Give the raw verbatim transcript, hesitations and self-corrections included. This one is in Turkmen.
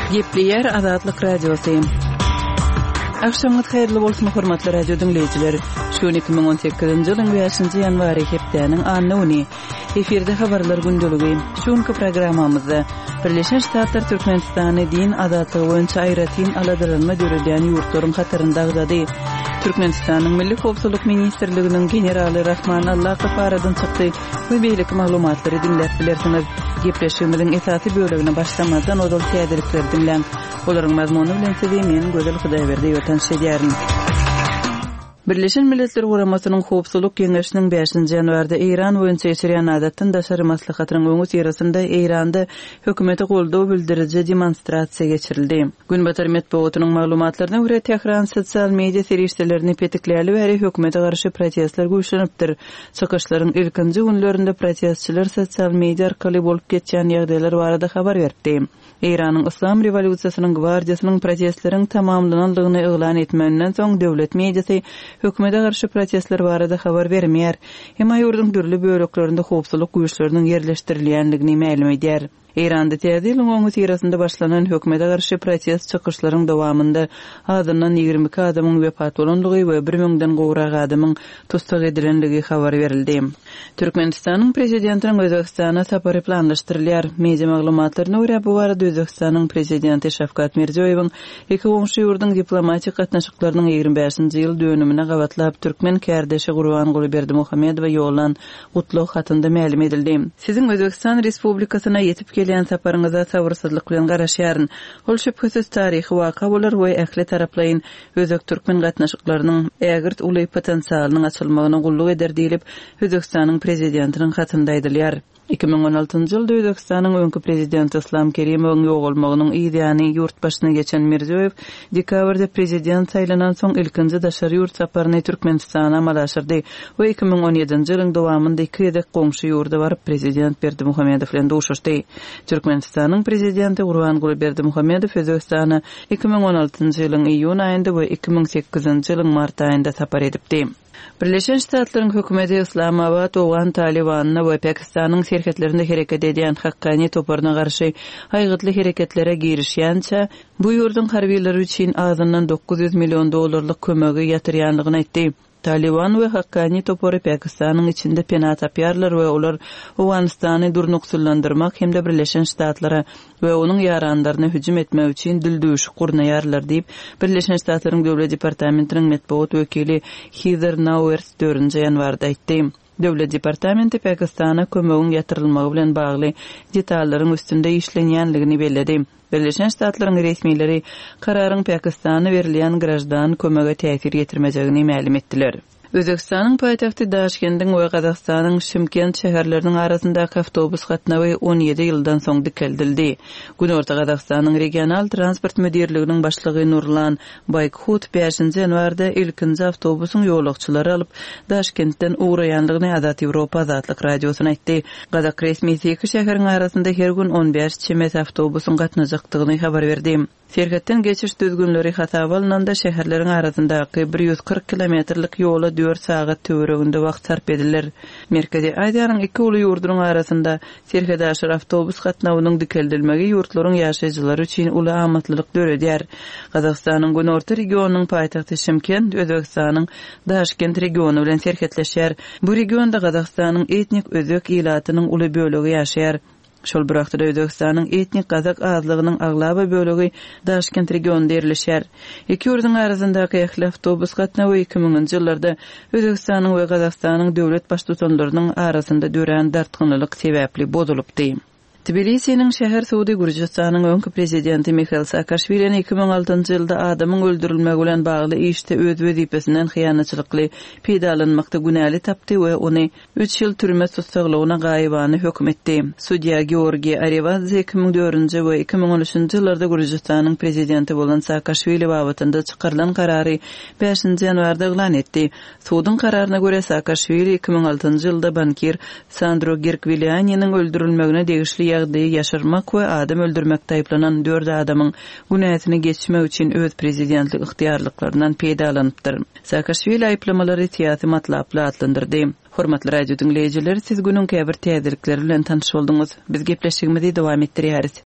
Gepleyer Azatlyk Radiosu. Akşamyz hayrly bolsun hormatly radio dinleyijiler. Şu iki ming on sekizinji ýylyň beşinji ýanwary hepdeniň anyny efirde habarlar gündöligi. Şuňky programmamyzda Birleşen Ştatlar Türkmenistany din azatlygy boýunça aýratyn aladyrylma döredýän ýurtlaryň hatyryndagy Türkmenistanyň Milli Howpsuzlyk Ministrliginiň generaly Rahman Allakow paradan çykdy. Bu beýlik maglumatlary dinläp bilersiňiz. Gepleşigimiziň esasy bölegine başlamadan odol täzelikler dinläň. Olaryň mazmuny bilen sizi men Gözel Hudaýberdi ýöten şeýärin. Birleşen Milletler Guramasynyň Howpsuzlyk Geňeşiniň beşinji ýanwarda Iran boýunça ýetirýän adatdan daşary maslahatynyň öňü ýerasynda Iranda hökümeti goldaw bildiriji demonstrasiýa geçirildi. Günbatar medeniýetining maglumatlaryna görä Tehran sosial media serişdelerini petikläli we hökümete garşy protestler güýçlenipdir. Çykyşlaryň ilkinji günlerinde protestçiler sosial media arkaly bolup geçýän ýagdaýlar barada habar berdi. Iranyň Islam rewolýusiýasynyň gwardiýasynyň protestleriň tamamlanandygyny eýlan etmenden soň döwlet mediasy hökümete garşy protestler barada habar bermeýär. Hema ýurdun türli böleklerinde howpsuzlyk güýçleriniň ýerleşdirilýänligini ma'lum edýär. Iranda täzeliň öňü ýerasynda başlanan hökümete garşy protest çykyşlaryň dowamında azyndan ýigirme iki adamyň wepat bolandygy we bir müňden gowrak adamyň tutsak edilenligi habar berildi. Türkmenistanyň prezidentiniň Özbekistana sapary planlaşdyrylýar. Media maglumatlaryna görä bu barada Özbekistanyň prezidenti Şavkat Mirziýowyň iki öňşi ýurdun diplomatik gatnaşyklarynyň ýigirme beşinji ýyl dönümine gabatlap Türkmen kärdeşi Gurbanguly Berdimuhammedowa ýollan gutluq hatynda ma'lum edildi. Siziň Özbekistan Respublikasyna ýetip gelýän saparyňyza sabyrsyzlyk bilen garaşýaryn. Ol şüphesiz taryhy waka bolar we ähli taraplaryň özek türkmen gatnaşyklarynyň ägirt uly potensialynyň açylmagyna gulluk eder diýilip Özbekistanyň prezidentiniň hatynda aýdylýar. iki ming on altynjy ýylda Özbekistanyň öňkü prezidenti Islom Kerimowyň ýogalmagynyň ýa-ni ýurt başyna geçen Mirziýow dekabrda prezident saýlanan soň ilkinji daşary ýurt saparyny Türkmenistana malaşyrdy we iki ming on ýedinji ýylyň dowamynda iki ýedek goňşy ýurda baryp prezident Berdimuhammedow bilen duşuşdy. Türkmenistanyň prezidenti Gurbanguly Berdimuhammedow Özbekistana iki ming on altynjy ýylyň iýun aýynda we iki ming sekizinji ýylyň mart aýynda sapar edipdi. Birleşen Ştatlaryň hökümeti Islamabad owan Talibanyna we Pakistanyň serhetlerinde hereket edýän Haqqani toparyna garşy haýgytly hereketlere girişýänçä bu ýurdun harbiýleri üçin azyndan dokuz ýüz million dollarlyk kömegi ýatyrýanlygyny aýtdy. Taliban we Haqqani topary Pakistanyň içinde pena tapýarlar we olar Awganistany durnuksullandyrmak hemde Birleşen Ştatlara we onuň ýaranlaryna hüjüm etmek üçin dildüş gurnaýarlar diýip Birleşen Ştatlaryň döwlet departamentiniň medeniýet wekili Heather Nauert dördünji ýanwarda aýtdy. Döwlet departamenti Pakistana kömegiň ýatyrylmagy bilen bagly detalaryň üstünde işlenýänligini belledi. Birleşen Ştatlaryň resmiýetleri kararyň Pakistana berilýän grajdan kömege täsir ýetirmejegini ma'lum etdiler. Özbekistanyň paýtagty Daşkendiň we Gazakstanyň Şymkent şäherleriniň arasyndaky awtobus gatnawy on ýedi ýyldan soň dikeldildi. Günorta Gazakstanyň regional transport müdirliginiň başlygy Nurlan Baykut beşinji ýanwarda ilkinji awtobusyň ýolagçylary alyp Daşkentden uğraýanlygyny Azat Ýewropa Azatlyk radiosyna aýtdy. Gazak resmiýeti iki şäheriň arasynda her gün on beş çemet awtobusyň gatnajakdygyny habar berdi. Serhetden geçiş düzgünleri hasap alınanda şäherleriň arasyndaky bir ýüz kırk kilometrlik ýola dört saat töwereginde wagt sarp edilir. Merkezi Aýdyanyň iki uly ýurdunyň arasynda serhede aşyr awtobus gatnawynyň dikeldilmegi ýurtlaryň ýaşaýjylary üçin uly amatlylyk döredýär. Gazakstanyň Günorta regionunyň paýtagty Şymkent Özbekistanyň Daşkent regionu bilen serhetleşýär. Bu regionda Gazakstanyň etnik özek ýylatynyň uly bölegi ýaşaýar. Şol bir wagtda Özbekistanyň etnik gazak azlygynyň aglaba bölegi Daşkent regionunda ýerleşýär. Iki ýurdun arasyndaky ähli awtobus gatnawy iki minginji ýyllarda Özbekistanyň we Gazakstanyň döwlet baştutanlarynyň arasynda dören dartgynlyk sebäpli bozulupdy. Tbilisi'nin şehir Suudi Gürcistan'ın öňkü prezidenti Mikhail Saakashvili iki ming altynjy ýylda adamyň öldürilmegi bilen bagly işde öz wezipesinden hyýanatçylykly peýdalanmakda günäli tapdy we ony üç ýyl türme tutsaglygyna gaýybany hökm etdi. Sudya Georgiy Arevadze iki ming dördünji we iki ming on üçünji ýyllarda Gürcistan'ın prezidenti bolan Saakashvili babatynda çykarylan karary beşinji ýanwarda elan etdi. Suudun kararyna görä Saakashvili iki ming altynjy ýylda bankir Sandro Girkvilianynyň öldürilmegine degişli ýagdaýy ýaşyrmak we adam öldürmekde aýplanan dört adamyň günäsini geçmek üçin öz prezidentlik ykhtiyarlyklaryndan peýdalanypdyr. Saakashvili aýplamalary tiýasy matlaply adlandyrdy. Hormatly radio dinleýijiler, siz günüň käbir täzelikleri bilen tanış boldyňyz. Biz gepleşigimizi dowam etdirýäris.